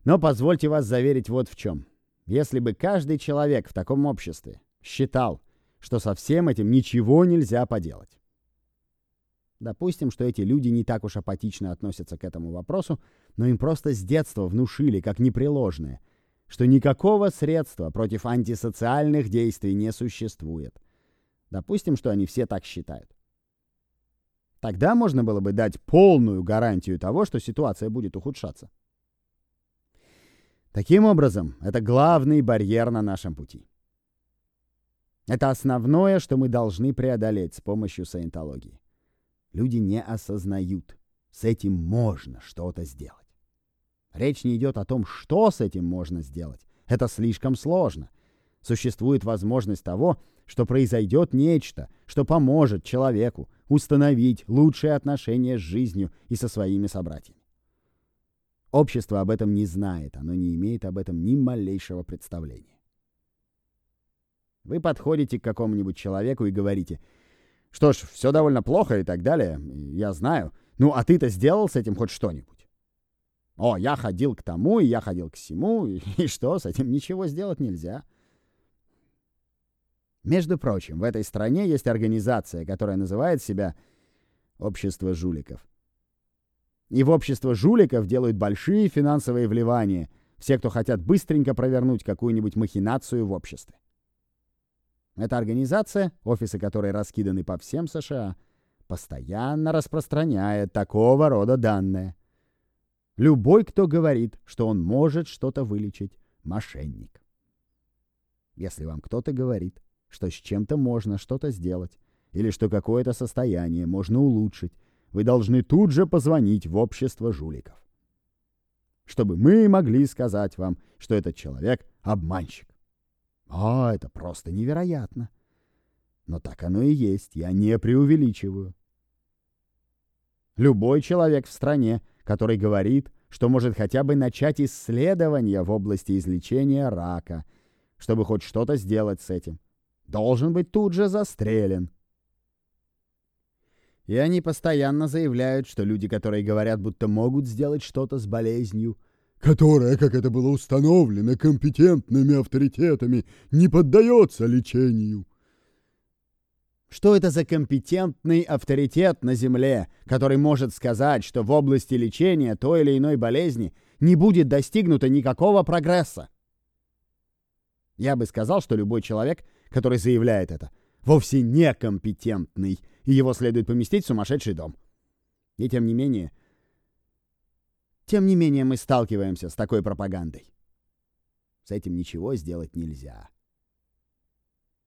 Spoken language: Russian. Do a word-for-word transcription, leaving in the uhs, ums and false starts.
Но позвольте вас заверить вот в чем. Если бы каждый человек в таком обществе считал, что со всем этим ничего нельзя поделать. Допустим, что эти люди не так уж апатично относятся к этому вопросу, но им просто с детства внушили, как непреложное, что никакого средства против антисоциальных действий не существует. Допустим, что они все так считают. Тогда можно было бы дать полную гарантию того, что ситуация будет ухудшаться. Таким образом, это главный барьер на нашем пути. Это основное, что мы должны преодолеть с помощью саентологии. Люди не осознают, с этим можно что-то сделать. Речь не идет о том, что с этим можно сделать. Это слишком сложно. Существует возможность того, что произойдет нечто, что поможет человеку установить лучшие отношения с жизнью и со своими собратьями. Общество об этом не знает, оно не имеет об этом ни малейшего представления. Вы подходите к какому-нибудь человеку и говорите: «Что ж, все довольно плохо» и так далее, я знаю. Ну, а ты-то сделал с этим хоть что-нибудь? О, я ходил к тому, и я ходил к сему, и, и что, с этим ничего сделать нельзя. Между прочим, в этой стране есть организация, которая называет себя «Общество жуликов». И в общество жуликов делают большие финансовые вливания, все, кто хотят быстренько провернуть какую-нибудь махинацию в обществе. Эта организация, офисы которой раскиданы по всем США, постоянно распространяет такого рода данные. Любой, кто говорит, что он может что-то вылечить, мошенник. Если вам кто-то говорит, что с чем-то можно что-то сделать, или что какое-то состояние можно улучшить, вы должны тут же позвонить в общество жуликов, чтобы мы могли сказать вам, что этот человек — обманщик. А, это просто невероятно. Но так оно и есть, я не преувеличиваю. Любой человек в стране, который говорит, что может хотя бы начать исследования в области излечения рака, чтобы хоть что-то сделать с этим, должен быть тут же застрелен. И они постоянно заявляют, что люди, которые говорят, будто могут сделать что-то с болезнью, которая, как это было установлено компетентными авторитетами, не поддается лечению. Что это за компетентный авторитет на Земле, который может сказать, что в области лечения той или иной болезни не будет достигнуто никакого прогресса? Я бы сказал, что любой человек, который заявляет это, вовсе некомпетентный, и его следует поместить в сумасшедший дом. И тем не менее... Тем не менее мы сталкиваемся с такой пропагандой. С этим ничего сделать нельзя.